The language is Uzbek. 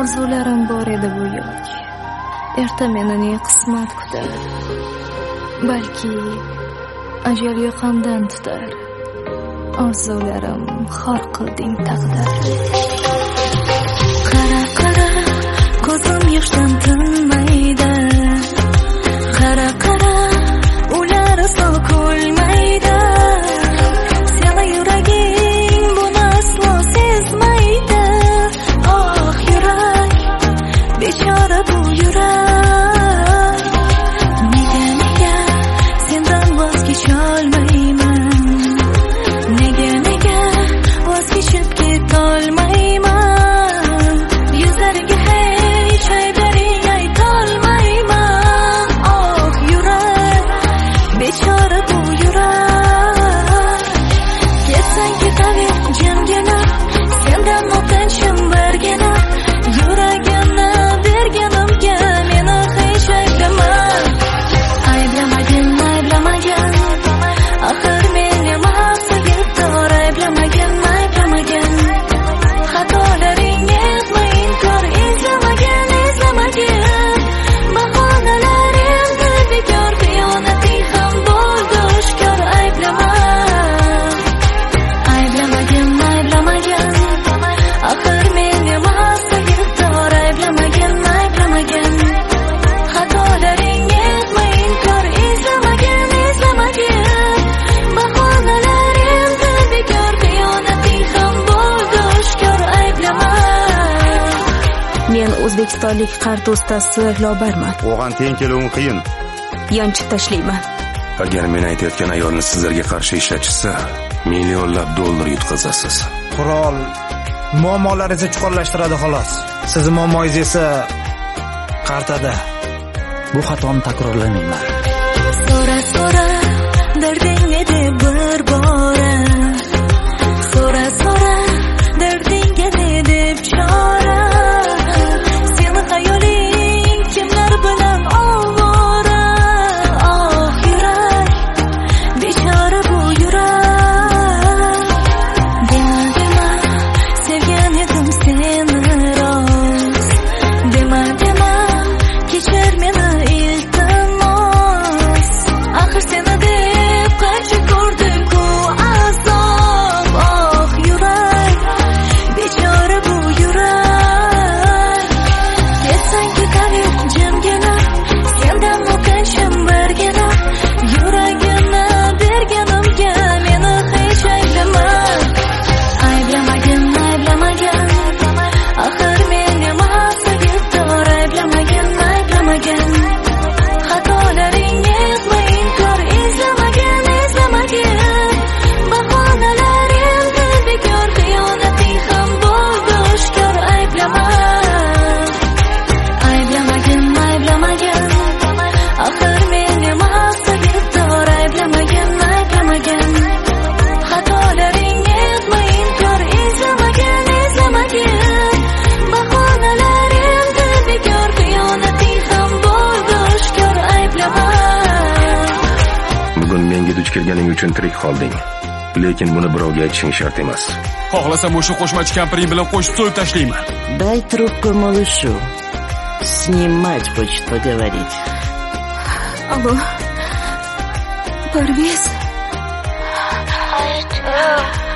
Orzularim bor edi bu yo'q. Erta meni ne qismat kutar. Balki ajal yoqamdan tutar. Orzularim xor qilding taqdir. Qara qara ko'zim yoshdan tinmaydi. Qara qara ular so'kulmaydi. Seni yuraging buni aslo sezmaydi. Oh yurak, bechora bu yurak. Nega sendan voz kecholmayman. Nega voz kechib ketolmayman. Yuzlariga hech ayblaring aytolmayman. Oh yurak, bechora bu yurak. Ketsang ketaver jimgina, sendan o'tinchim birgina. Yuragimni berganimga meni hech ayblama. Ayblamagin, axir men emas yurtdor. Ayblamagin, xatolaring etma inkor. Izlamagin, bahonalarim bekor. Xiyonating ham bo'ldi oshkor. Ayblamagin, axir men emas yurtdor. Ayblamagin, xatolaring etma inkor. Izlamagin, bahonalarim bekor. Xiyonating ham bo'ldi oshkor. Men o'zbekistonlik qarta ustasi Lobarman. O'g'an teng keluvim qiyin. Yonchib tashlayman. Agar men aytayotgan ayolni sizlarga qarshi ishlatishsa, millionlab dollar yutqazasiz. Qurol muammolaringizni chuqurlashtiradi xolos. Sizning muammoingiz esa qartada. Bu xatoni takrorlamayman. So'ra dardingni deb bir bora. So'ra dardingga ne deb chora. Seni xayoling kimlar bilan ovora. Oh yurak, bechora bu yurak. Dema sevgan edim seni rost. Dema kechir meni iltimos. Axir seni deb qancha ko'rdim-ku azob. Oh yurak, bechora bu yurak. Ketsang ketaver jimgina, sendan o'tinchim birgina. Yuragimni berganimga meni hech ayblama. Ayblamagin, axir men emas yurtdor. Ayblamagin, xatolaring etma inkor. Izlamagin, bahonalarim bekor. Xiyonating ham bo'ldi oshkor. Ayblamagin, axir men emas yurtdor. Ayblamagin, xatolaring etma inkor. Izlamagin, bahonalarim bekor. Xiyonating ham bo'ldi oshkor. Bugun menga duch kelganing uchun tirik qolding. Lekin buni birovga aytishing shart emas. Xohlasam o'sha qo'shmachi kampiring bilan qo'shib so'yib tashlayman. Дай трубку малышу. С ним мать хочет поговорить. Алло. Parviz.